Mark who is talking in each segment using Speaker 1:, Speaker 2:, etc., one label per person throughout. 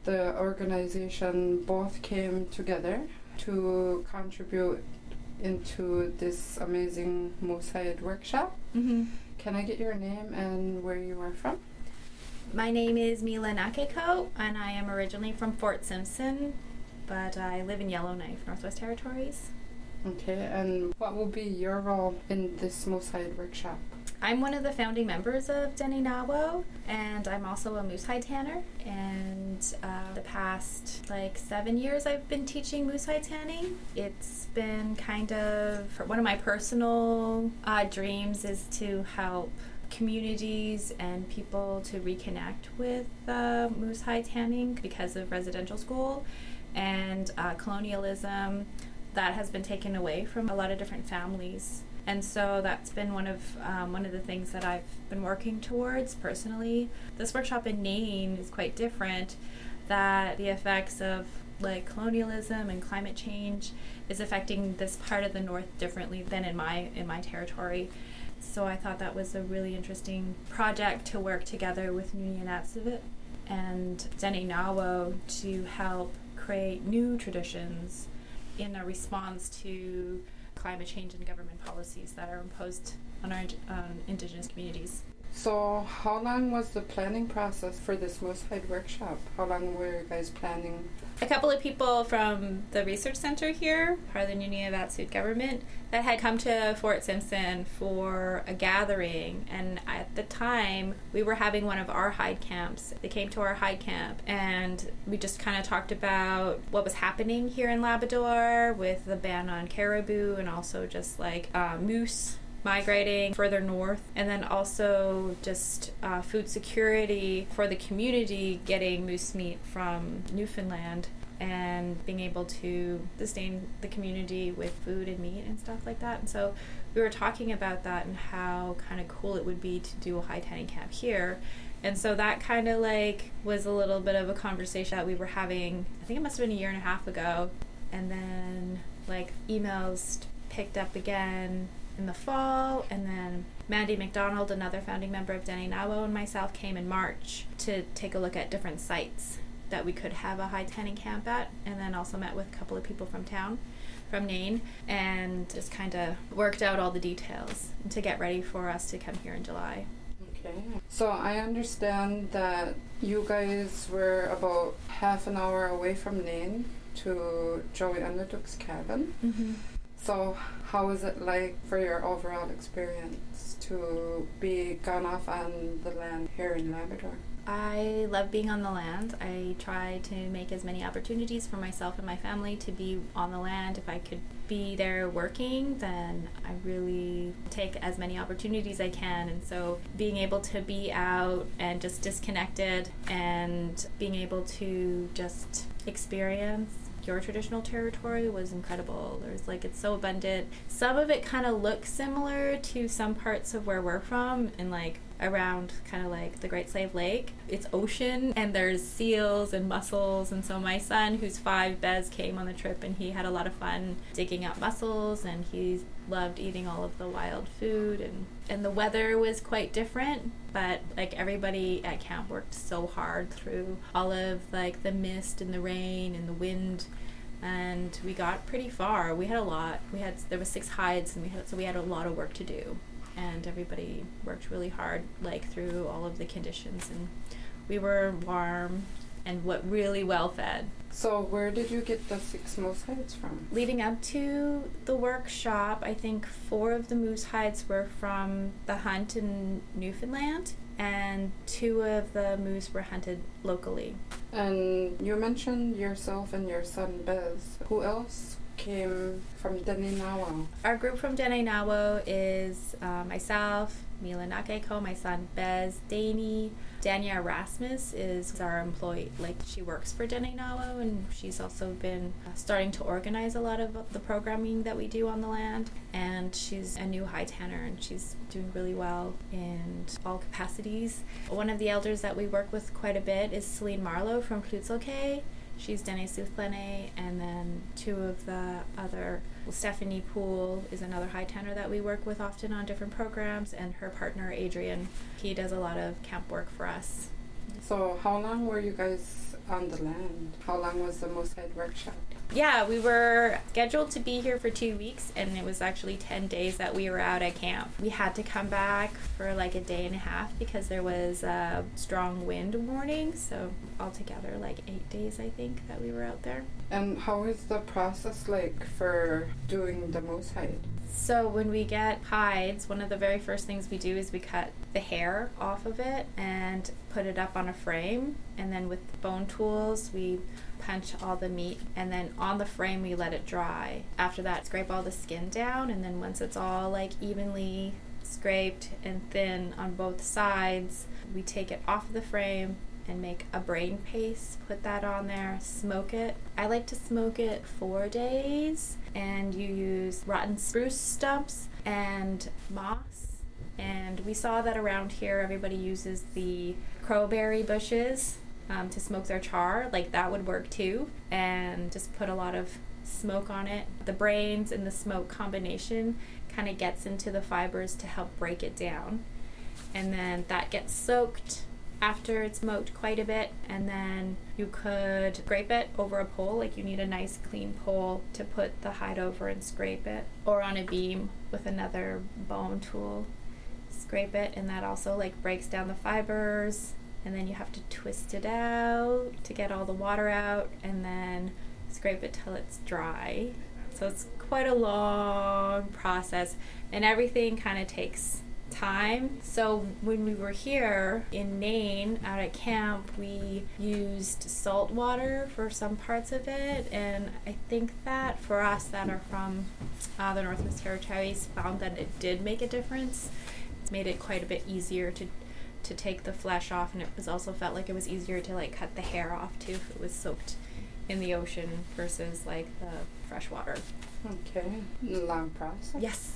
Speaker 1: the organization both came together to contribute into this amazing Moose Hide workshop.
Speaker 2: Mm-hmm.
Speaker 1: Can I get your name and where you are from?
Speaker 2: My name is Mila Nakeko, and I am originally from Fort Simpson, but I live in Yellowknife, Northwest Territories.
Speaker 1: Okay, and what will be your role in this Moose Hide workshop?
Speaker 2: I'm one of the founding members of Dene Nawo, and I'm also a moose hide tanner. And the past 7 years I've been teaching moose hide tanning. It's been kind of one of my personal dreams is to help communities and people to reconnect with moose hide tanning because of residential school and colonialism that has been taken away from a lot of different families. And so that's been one of the things that I've been working towards personally. This workshop in Nain is quite different, that the effects of colonialism and climate change is affecting this part of the North differently than in my territory. So I thought that was a really interesting project to work together with Nuniyanatsavut and Dene Nawo to help create new traditions in a response to climate change and government policies that are imposed on our Indigenous communities.
Speaker 1: So how long was the planning process for this Moose Hide workshop? How long were you guys planning?
Speaker 2: A couple of people from the research center here, part of the Nuniyavatsut government, that had come to Fort Simpson for a gathering, and at the time we were having one of our hide camps. They came to our hide camp and we just kind of talked about what was happening here in Labrador with the ban on caribou and also just moose migrating further north, and then also just food security for the community, getting moose meat from Newfoundland and being able to sustain the community with food and meat and stuff like that. And so we were talking about that and how kind of cool it would be to do a hide tanning camp here. And so that kind of was a little bit of a conversation that we were having, I think it must have been a year and a half ago. And then emails picked up again in the fall, and then Mandy McDonald, another founding member of Dene Nawo, and myself came in March to take a look at different sites that we could have a hide tanning camp at, and then also met with a couple of people from town, from Nain, and just kind of worked out all the details to get ready for us to come here in July.
Speaker 1: Okay. So I understand that you guys were about half an hour away from Nain to Joey Underduk's cabin.
Speaker 2: Mm-hmm.
Speaker 1: So how was it like for your overall experience to be gone off on the land here in Labrador?
Speaker 2: I love being on the land. I try to make as many opportunities for myself and my family to be on the land. If I could be there working, then I really take as many opportunities I can. And so being able to be out and just disconnected and being able to just experience your traditional territory was incredible. There's it's so abundant. Some of it kind of looks similar to some parts of where we're from, and around kind of the Great Slave Lake. It's ocean and there's seals and mussels, and so my son, who's 5, Bez, came on the trip and he had a lot of fun digging up mussels, and he loved eating all of the wild food, and the weather was quite different, but everybody at camp worked so hard through all of the mist and the rain and the wind, and we got pretty far. We had a lot. There was 6 hides, and we had a lot of work to do, and everybody worked really hard through all of the conditions, and we were warm and really well fed.
Speaker 1: So where did you get the 6 moose hides from?
Speaker 2: Leading up to the workshop, I think 4 of the moose hides were from the hunt in Newfoundland, and 2 of the moose were hunted locally.
Speaker 1: And you mentioned yourself and your son Bez. Who else came from Dene Nawo?
Speaker 2: Our group from Dene Nawo is myself, Mila Nakeko, my son Bez, Dania Erasmus is our employee. She works for Dene Nawo, and she's also been starting to organize a lot of the programming that we do on the land. And she's a new high tanner, and she's doing really well in all capacities. One of the elders that we work with quite a bit is Celine Marlowe from Klutzelke. She's Dene Southlene, and then 2 of the other, Stephanie Poole is another high tanner that we work with often on different programs, and her partner Adrian, he does a lot of camp work for us.
Speaker 1: So how long were you guys on the land. How long was the Moose Hide workshop?
Speaker 2: Yeah, we were scheduled to be here for 2 weeks, and it was actually 10 days that we were out at camp. We had to come back for like a day and a half because there was a strong wind warning, so altogether like 8 days I think that we were out there.
Speaker 1: And how is the process like for doing the Moose Hide?
Speaker 2: So when we get hides, one of the very first things we do is we cut the hair off of it and put it up on a frame, and then with bone tools we punch all the meat, and then on the frame we let it dry. After that, scrape all the skin down, and then once it's all like evenly scraped and thin on both sides, we take it off of the frame and make a brain paste, put that on there, smoke it. I like to smoke it 4 days, and you use rotten spruce stumps and moss. And we saw that around here everybody uses the crowberry bushes to smoke their char. Like that would work too, and just put a lot of smoke on it. The brains and the smoke combination kind of gets into the fibers to help break it down, and then that gets soaked after it's smoked quite a bit, and then you could scrape it over a pole. Like you need a nice clean pole to put the hide over and scrape it, or on a beam with another bone tool, scrape it, and that also like breaks down the fibers. And then you have to twist it out to get all the water out, and then scrape it till it's dry. So it's quite a long process, and everything kind of takes time. So when we were here in Nain out at camp, we used salt water for some parts of it, and I think that for us that are from the Northwest Territories found that it did make a difference. It's made it quite a bit easier to take the flesh off, and it was also felt like it was easier to like cut the hair off too if it was soaked in the ocean versus like the fresh water.
Speaker 1: Okay, long process.
Speaker 2: Yes.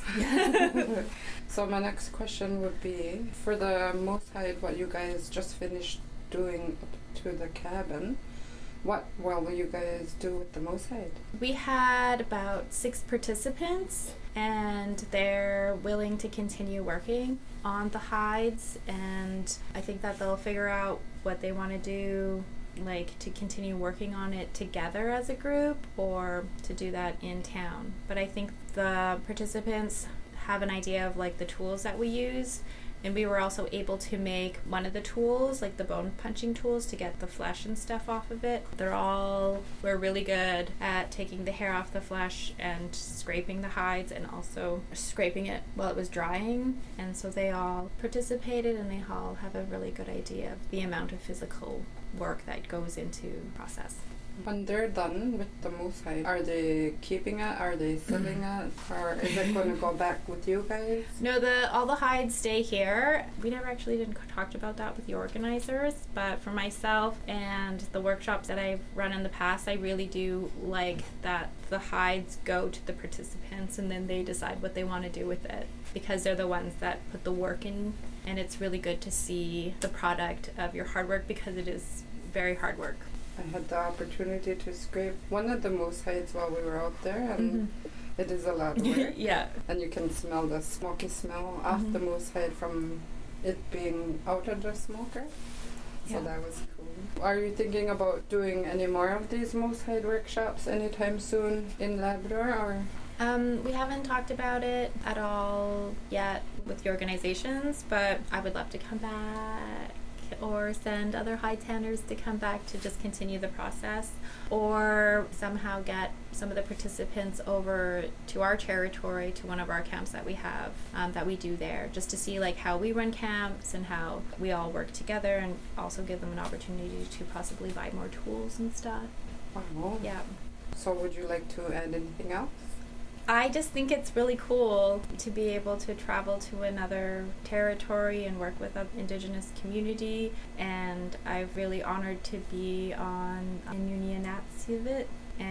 Speaker 1: So my next question would be, for the Moose Hide, what you guys just finished doing up to the cabin, what will you guys do with the Moose Hide?
Speaker 2: We had about 6 participants, and they're willing to continue working on the hides, and I think that they'll figure out what they want to do, like to continue working on it together as a group or to do that in town. But I think the participants have an idea of like the tools that we use, and we were also able to make one of the tools, like the bone punching tools, to get the flesh and stuff off of it. We're really good at taking the hair off the flesh and scraping the hides, and also scraping it while it was drying. And so they all participated, and they all have a really good idea of the amount of physical work that goes into the process.
Speaker 1: When they're done with the Moose Hide, are they keeping it? Are they selling it? Or is it going to go back with you guys?
Speaker 2: No, all the hides stay here. We never actually didn't talk about that with the organizers, but for myself and the workshops that I've run in the past, I really do like that the hides go to the participants and then they decide what they want to do with it, because they're the ones that put the work in, and it's really good to see the product of your hard work, because it is very hard work.
Speaker 1: I had the opportunity to scrape one of the moose hides while we were out there, and it is a lot of work.
Speaker 2: Yeah.
Speaker 1: And you can smell the smoky smell off the moose hide from it being out of the smoker. So that was cool. Are you thinking about doing any more of these moose hide workshops anytime soon in Labrador, or?
Speaker 2: We haven't talked about it at all yet with the organizations, but I would love to come back or send other hide tanners to come back to just continue the process, or somehow get some of the participants over to our territory, to one of our camps that we have, that we do there, just to see like how we run camps and how we all work together, and also give them an opportunity to possibly buy more tools and stuff.
Speaker 1: Oh.
Speaker 2: Yeah.
Speaker 1: So would you like to add anything else?
Speaker 2: I just think it's really cool to be able to travel to another territory and work with an Indigenous community, and I'm really honored to be on Inuvialuit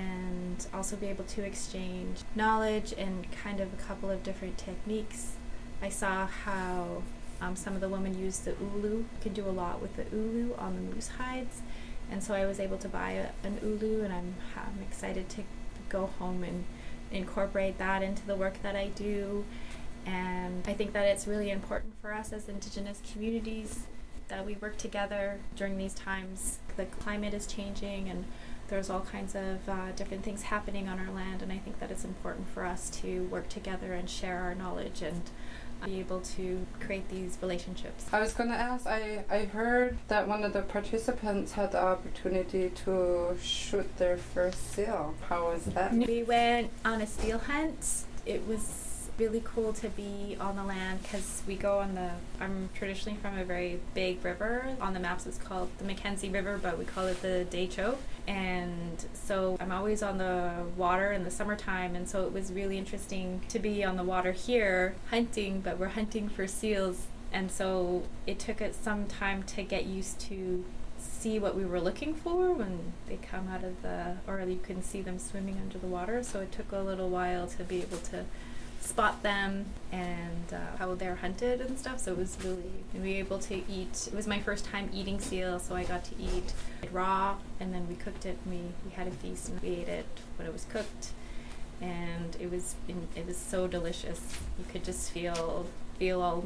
Speaker 2: and also be able to exchange knowledge and kind of a couple of different techniques. I saw how some of the women use the ulu. You can do a lot with the ulu on the moose hides, and so I was able to buy an ulu, and I'm excited to go home and incorporate that into the work that I do. And I think that it's really important for us as Indigenous communities that we work together during these times. The climate is changing and there's all kinds of different things happening on our land, and I think that it's important for us to work together and share our knowledge and be able to create these relationships.
Speaker 1: I was going to ask, I heard that one of the participants had the opportunity to shoot their first seal. How was that?
Speaker 2: We went on a seal hunt. It was really cool to be on the land because we go on I'm traditionally from a very big river. On the maps it's called the Mackenzie River, but we call it the Decho. And so I'm always on the water in the summertime, and so it was really interesting to be on the water here hunting, but we're hunting for seals. And so it took us some time to get used to see what we were looking for when they come out of or you can see them swimming under the water. So it took a little while to be able to spot them and how they're hunted and stuff. So it was really, and we were able to eat. It was my first time eating seal, so I got to eat it raw, and then we cooked it and we had a feast and we ate it when it was cooked, and it was so delicious. You could just feel all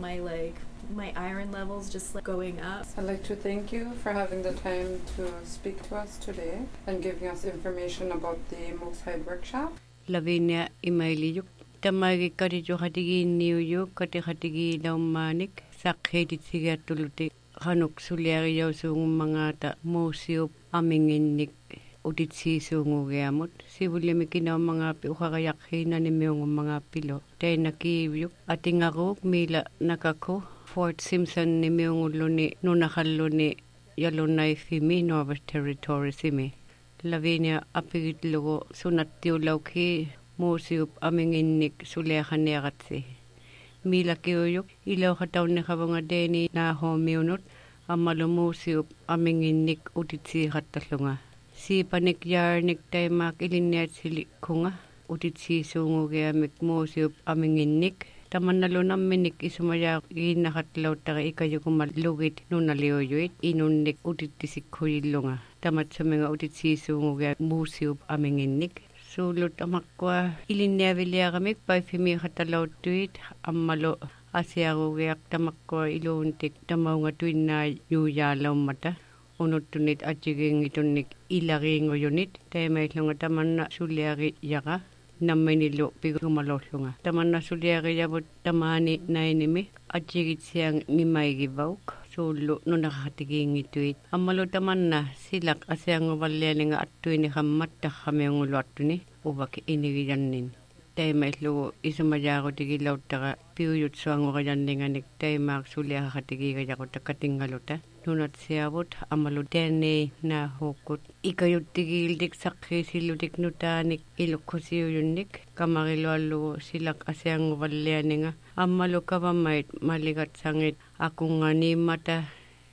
Speaker 2: my iron levels just going up.
Speaker 1: I'd like to thank you for having the time to speak to us today and giving us information about the Most High Workshop.
Speaker 3: Lavinia Imailiyuk Tamagi Kadijo Hatigi New York Katihati Laumanik Sakhetit Sigatuluti Hanuk Suliario Sung Mangata Mosio Aminginik Uditsi Sungugamut Sibulimikina Manga Puhayakina Nimung Manga Pilo Tainaki Yuk Atingaruk Mila Nakako Fort Simpson Nimunguluni Nunahaluni Yalunai Fimi Nova Territory Simi Lavinia Apigit Logo Sunatio Lauki Musiup Aminginik Sulehaneratsi Mila Kiuyuk Ilo Hatauni Havanga Na Homiunut Amalu Musiup Aminginik Uditsi Hataslunga Si Panik Yarnik Taimak Ilinet Silikunga Uditsi Sungugamik Musiup Aminginik Tamanalunam Minik Isumaya Inahatlautara Ikayukumal Lugit Nunalioyuit Inunik Uditisikulunga Tamatsuminga Uditsi Sunguga Musiup Aminginik Sulut amakwa ilineaviliaramik paifimi hatalautuit ammalo asiarugiak tamakwa iluntik tamaunga tuinna yuyaalaumata unuttunit atjigingitunik ilaringoyunit taimaitlunga tamanna suliari yaga nammainillu pigumalolunga tamanna suliari yabut tamani nainimi atjigitsiang ngimaigivauk Sulu nunakatigiingituit ammalo tamanna silak asianguvallianinga attuini hammatta hameunguluattuni uvak inigijannin taimaillu isumajaarutigilautara piuyut suangurajanninganik taimaak suliahatigigajaquta katingaluta nunatsiavut amalu tene na hokut ikayuttigildik saqqisilutik nutaanik ilukkusiuyunnik kamariluallu silak asianguvallianinga ammalu kavamait maligatsangit akunganimata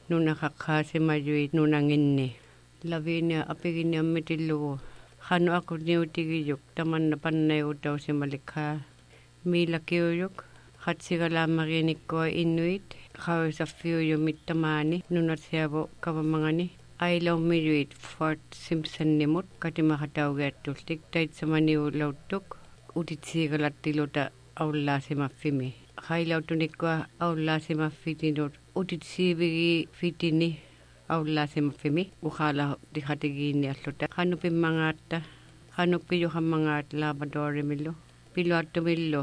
Speaker 3: nunakakhaasimayuit nunanginni Lavinia Apiginia Mitillu Hanu aku niutigiyuk tamanna pannayutausimalikha Mila Kiyuyuk Hatsigalamarinikkua Inuit Khawsaffiuyumit tamani nunatsiavo kavamangani Ailaumiyuit Fort Simpson nimut katimahataugeattultik taitsamaniulautuk utitsigalattiluta aullaasimaffimi Hailautunikwa aullaasimafitinut utitsiivigi fitini aullaasimaffimi ukhala dihatigiini alluta hanupimmangaata hanupiyuhammangaat labadorimillu piluattumillu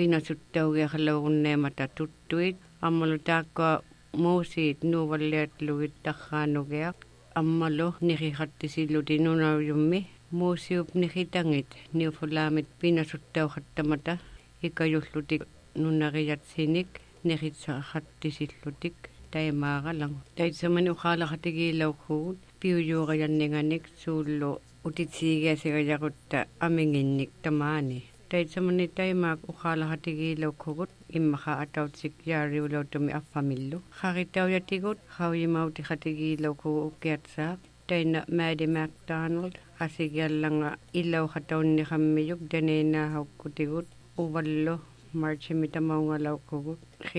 Speaker 3: pinasuttaugiaqalaugunneemata tuttuit ammalu taakka muusiit nuuvalliatlugit tarraanugiaq ammalu nihihattisilluti nunauyummi muusiup nihitangit niufulaamit pinasuttauqattamata ikayullutik nunariyatsinik nihitsahattisillutik taimaagalang taitsamani uqaalaqatigiilauqhugut piuyuuqayanninganik suullu utitsiigiasigajaqutta aminginnik tamaani taitsamani taimaak uqaalaqatigiilauqhugut immaqa atautsik yaariulautumi affamillu qaritauyatigut qauyimautiqatigiilauqhugu ukiatsaaq taina Maddie MacDonald asigiallanga ilauqataunniqammiyuk daneenaahukkutigut uvallu marchimitamaugalauqhugut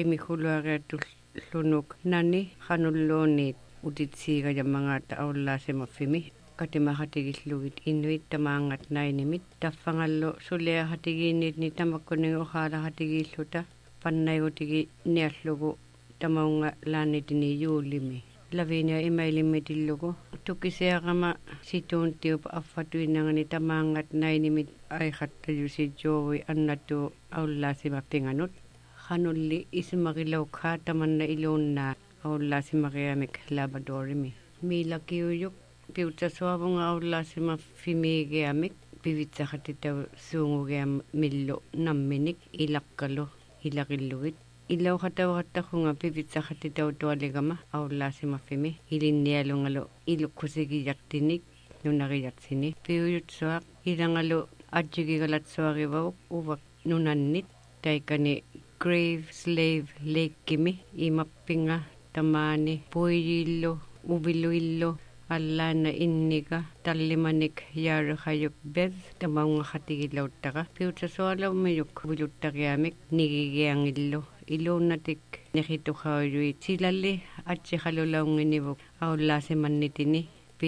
Speaker 3: qimihuluariatullunuk nani qanulluunit utitsiigajammangaata aullaasimaffimi katimaqatigillugit inuit tamaangat nainimit taffangallu suliaqatigiinniitni tamakkunigu uqaalaqatigiilluta pannaigutigi niallugu tamaunga laanitini juulimi. Lavinia imailimmitillugu. Tukiseaqama situuntiup affatuinangani tamaangat nainimit aiqattajusi Joey annatu aullaasimappinganut. Hanulli isimaqilaukhaa tamanna iluunnaa aullaasimaqiamik Labradorimi. Miilakiuyuk piutsasuavunga aullaasimaffimiigiamik pivitsaqatitau suungugiam millu namminik ilakkalu ilaqillugit. Ilauqatauqattaqunga pivitsaqatitau tualigama aullaasimaffimi ilinnialungalu ilukkusigiyartinik nunariyatsini. Piuyutsuaq ilangalu atjigigalatsuarivauq uvak nunannit taikani grave slave leikkimi imappinga tamaani puijillu uviluillu allaana inniga tallimanik yaarihayuk beth tamaunga hatigilauttaqa piutsasualaumiyuk viluttaqiamik nigigiangillu iluunnatik nehituqauyuit silalli atsiqalulaunginivuk aullaasimannitini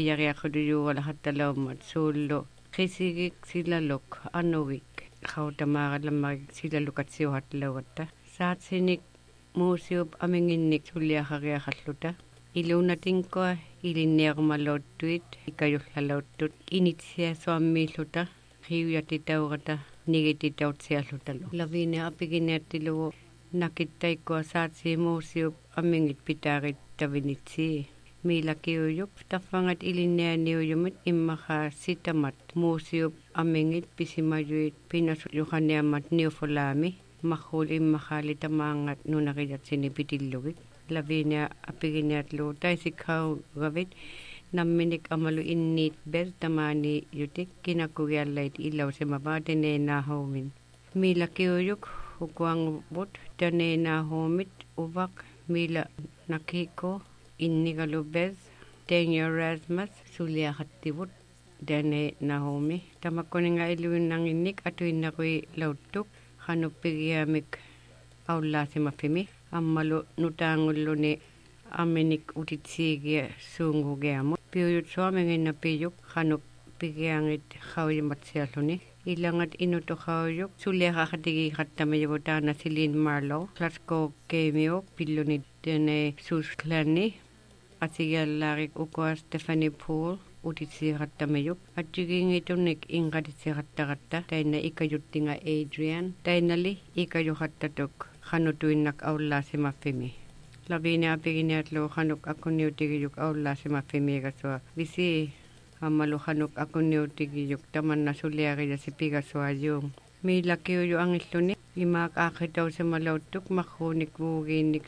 Speaker 3: piyariaquluyuuqalahattalaumat suullu qisigik silaluk anuvik qautamaaqalammak silalukatsiuhatlaugatta saatsinik muusiup aminginnik suliaqariaqalluta iluunatinkoa ilinniaqumalouttuit ikayullalauttut initsiasuammiilluta qiuyatitauqata nigititautsiallutalu Lavinia apiginiattilugu nakittaikkoa saatsi muusiup amingit pitaaqittavinitsi miilakiuyuk taffangat ilinnianiuyumit immaqa sitamat muusiup amingit pisimayuit pinasuyuqaniamat niufulaami mahul immaqaali tamaangat nunaqiyatsini pitillugit Lavinia apiginiatlu taisikkauqavit namminik amalu inniit bel tamaani yutik kinakugiallait ilausimavaateneenaahoumin miilakiuyuk ukuanguvut taneenaahumit uvak miila nakiko innigalu bel Daniel Rasmus suliaqattivut taneenaahumi tamakkoninga iluinnanginnik atuinnaqui lauttuk qanuppigiamik aullaasimaffimi ammalu nutaangulluni aminik utitsiigia suungugiamut piuyutsuamenginna piyuk qanuk pigiangit qauyimatsialluni ilangat inutuqauyuk suliaqaqatigiqattamayivu taana Celine Marlowe Glasgow Kemiok pilluni tene Susklani asigiallaarik ukua Stephanie Poole utitsiiqattamayuk atjigingitunik inqatitsiqattaqatta taina ikajuttinga Adrian tainali ikayuqattatuk qanutuinnak aullaasimaffimi Lavinia apiginiatlu qanuk akuniutigiyuk aullaasimaffimiigasua visi ammalu qanuk akuniutigiyuk tamanna suliaqiyasi pigasuajung miilakiuyu angilluni imaak aaqitausimalauttuk maqquunik vuugiinnik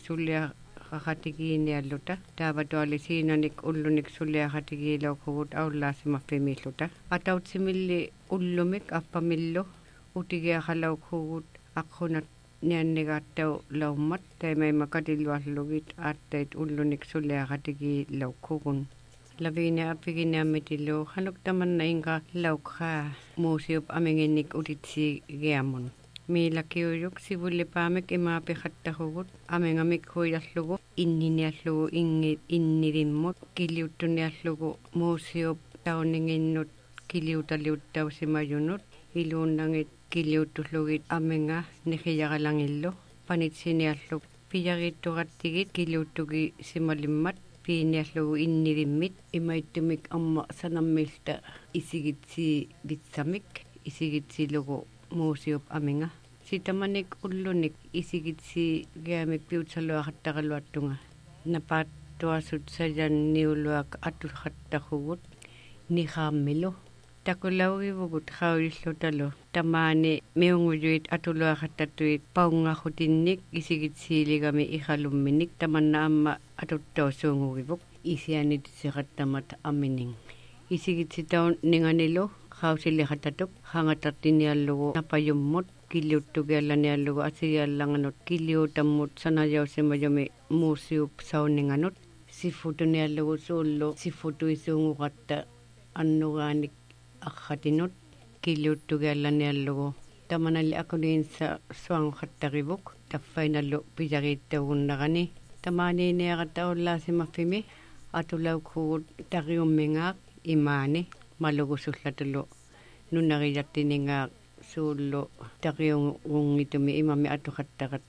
Speaker 3: suliaqaqatigiinialluta taavatuali siinanik ullunik suliaqatigiilauqugut aullaasimaffimiilluta atautsimilli ullumik appamillu utigiaqalauqugut aqqunat niannigattau laummat taimaimakatiluallugit aattait ullunik suliaqatigiilauqugun Lavinia apiginiammitillu qanuk tamanna inqa laukqa muusiup aminginnik utitsigiamun miilakiuyuk sivullipaamik imaapiqattaqugut amingamik huiallugu inniniallugu innirimmut kiliuttuniallugu muusiup tauninginnut kiliutaliuttausimayunut iluunnangit kiliuttullugit aminga nihiyaqalangillu panitsinialluk piyagittuqattigit kiliuttugi simalimmat piiniallugu innirimmit imaittumik amma sanammilta isigitsi vitsamik isigitsilugu muusiup aminga sitamanik ullunik isigitsi giamik piutsaluaqattaqaluattunga napattuasut sajan niuluak atulqattaqugut niqaammilu takulaugivugut qaulillutalu tamaani miunguyuit atuluaqattatuit paungaqutinnik isigitsiiligami iqalumminik tamanna amma atuttausuungugivuk isianitisiqattamat amining isigitsitaun ninganilu qausiliqatatuk qangatartiniallugu napayummut kiliuttugiallaniallugu asigiallanganut kiliutammut sanajausimayumi muusiup sauninganut sifutuniallugu suullu sifutuisuunguqatta annugaanik aqqatinut kiliuttugiallaniallugu tamanalli akuliinsa suanguqattaqivuk taffainallu piyariittagunnaqani tamaaniiniaqatta aullaasimaffimi atulauqugut taqiummingaaq imaani malugusullatulu nunaqiyattiningaaq suullu taqiungungitumi imami atuqattaqatta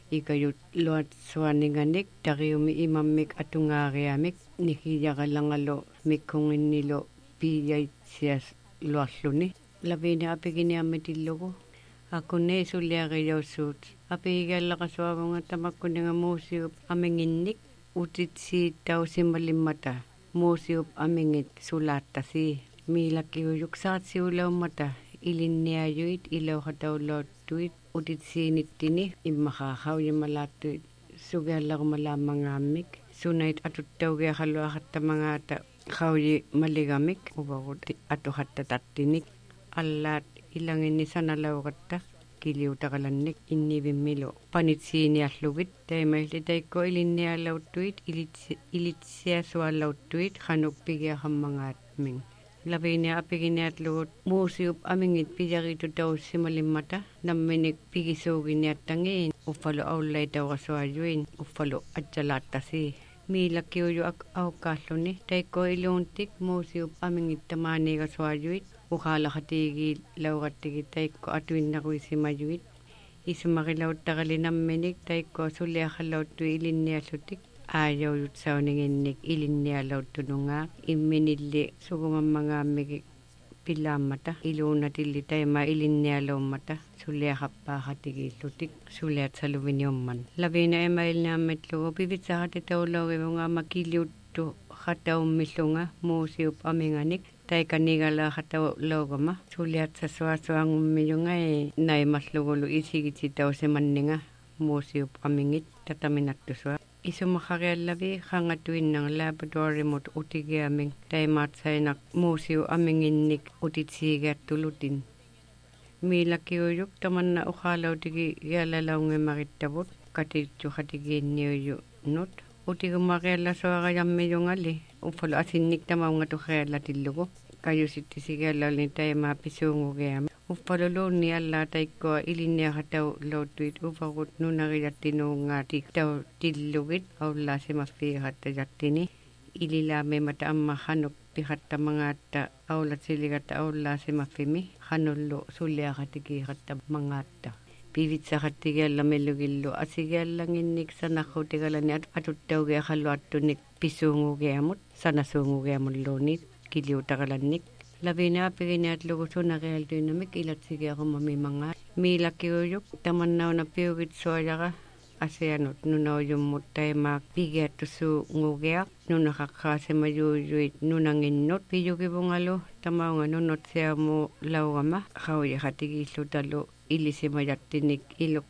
Speaker 3: ikayut luat suaninganik tariumi imammik atungaariamik nikiyaqalangalo mikkunginnilo piiyaitsias lualluni lavina apiginiammitillugu akkunne sulliariausuut apiigallaqasuavunga tamakkuninga muusiup aminginnik utitsiit tausimalimmata muusiup amingit sulaattasi miilakkiuyuk saatsiulaummata ilinniajuit ilauqataulluattuit utitsiinittini immaxaaxaujimalaattuit sugiallarumalaamangaammik sunait atuttaugiaqaluaqattamagaata xauji maligamik uvagut atuqattatattinik allaat ilanginni sanalauqatta kiliutaqalannik innivimmilu panitsiiniallugit taimailli taikko ilinnialauttuit ilitsiasuallauttuit qanukpigiaqammangaatming lavinia apiginiatlugut muusiup amingit pijaritutausimalimmata namminik pigisuuginiattangiin uffalu aullaitauqasuajuin uffalu atsalaattasi miilakkiuju auqqaalluni taikko iluuntik muusiup amingit tamaaniigasuajuit uqaalaqatiigi lauqattigi taikko atuinnaruisimajuit isumaqilauttaqali namminik taikko suliaqallauttu ilinniallutik aajaujut sauninginnik ilinnialauttunungaaq imminilli sugumammangaammigi pilaammata iluunatilli taima ilinnialaummata suliaqappaaxatigiillutik suliatsaluviniumman lavina emailniammitlugu pivitsaaqatitaulauivungaama kiliuttu qataummillunga muusiup aminganik taikanigalaqataulaugama suliatsasuasuangummiyungai naimallugulu isigitsitausimanninga muusiup amingit tataminattusua isumaqariallavi qangatuinnang laboratorimut utigiaming taimaatsainaq muusiu aminginnik utitsiigiattulutin miilakkiuyuk tamanna uqaalautigi gialalaungimarittavut katitsu qatigiinniuyu nut utigumariallasuaqajammiyungali uffalu asinnik tamaungatuqariallatillugu kajusittisiguallalni taimaa pisuungugiami uffaluluunni allaa taikkoa ilinniaqatau lautuit uvagut nunariattinuungaati tau tillugit aullaasimafiiqattajattini ililaamimata amma qanuk piqattamangaatta aulatsiligata aullaasimaffimi qanullu suliaqatigiiqattamangaatta pivitsaqattigiallamillugillu asigiallanginnik sanaqutigalani atuttaugiaqaluattunik pisuungugiamut sanasuungugiamulluunit kiliutaqalannik lavina apiginiatlugu sunarialtuinamik ilatsigiaqumamimangaa miilakkiuyuk tamannauna piugit suajaqa asianut nunauyummut taimaaq pigiattusuungugiaq nunaqaqqaasimayuuyuit nunanginnut piyugivungalu tamaunga nunutsiamu laugama qaujiqatigiillutalu ilisimayattinik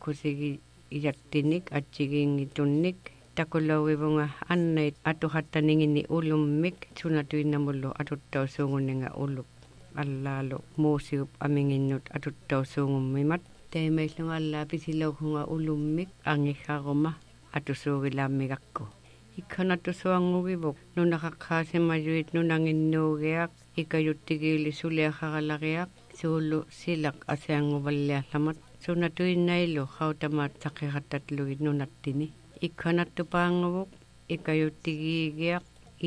Speaker 3: ilukkusigi atsigiingitunnik takulauivunga annait atuqattaninginni ulummik sunatuinnamullu atuttausuungunninga ulup allaalu muusiup aminginnut atuttausuungummimat taimaillunga allaa pisilauqunga ulummik angiqqaruma atusuugilaammiqakku ikkanattusuangugivuk nunaqaqqaasimayuit nunanginnuugiaq ikayuttigiili suliaqaralariaq suullu silaq asianguvalliallamat sunatuinnailu qautamaat saqiqattatlugit nunattini ikkanattupaanguvuk ikayuttigiigiaq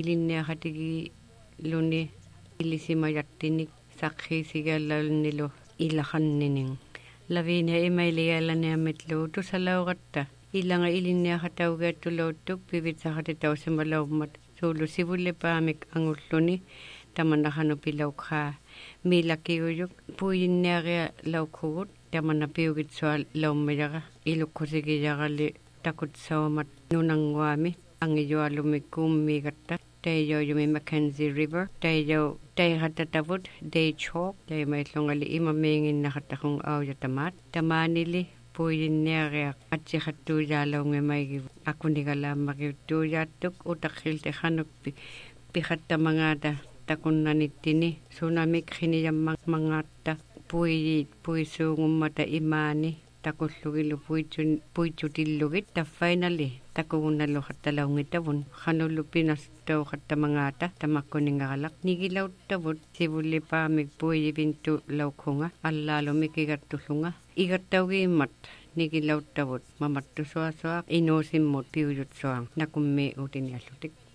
Speaker 3: ilinniaqatigiluni ilisimayattinik saqqiisigiallalnilu ilaqanninin lavina imailigiallaniammitlugu tusalauqatta ilanga ilinniaqataugiattulauttuk pivitsaqatitausimalaummat suulu sivullipaamik angulluni tamanaqanu pilauqaa miilakkiuyuk puuyinniaria laukhugut tamana piugitsua laummajaqa ilukkusigiyaqali takutsaumat nunanguami angijualumik kummigatta taijaujumi Mackenzie River taijau taiqatatavut Daychalk taimaillungali imamiinginnaqattaqung aujatamaat tamaanili puuyinniariaq atsiqattuujaalaungimaigivu akkunigalaammaqiuttuujaattuk utaqqilti qanukpi piqattamangaaata takunnanittini sunamik qiniyammanngaatta puisuungummata imaani takullugilu puitsutillugit taffainali takugunnaluqattalaungitavun qanullu pinastauqattamangaatta tamakkuningaqalaq nigilauttavut sivullipaamik puiyivinttu lauqunga allaalumik igattullunga igattaugiimmat nigilauttavut mamattusuasuaq inuusimmut piujutsuang nakummi utiniallutik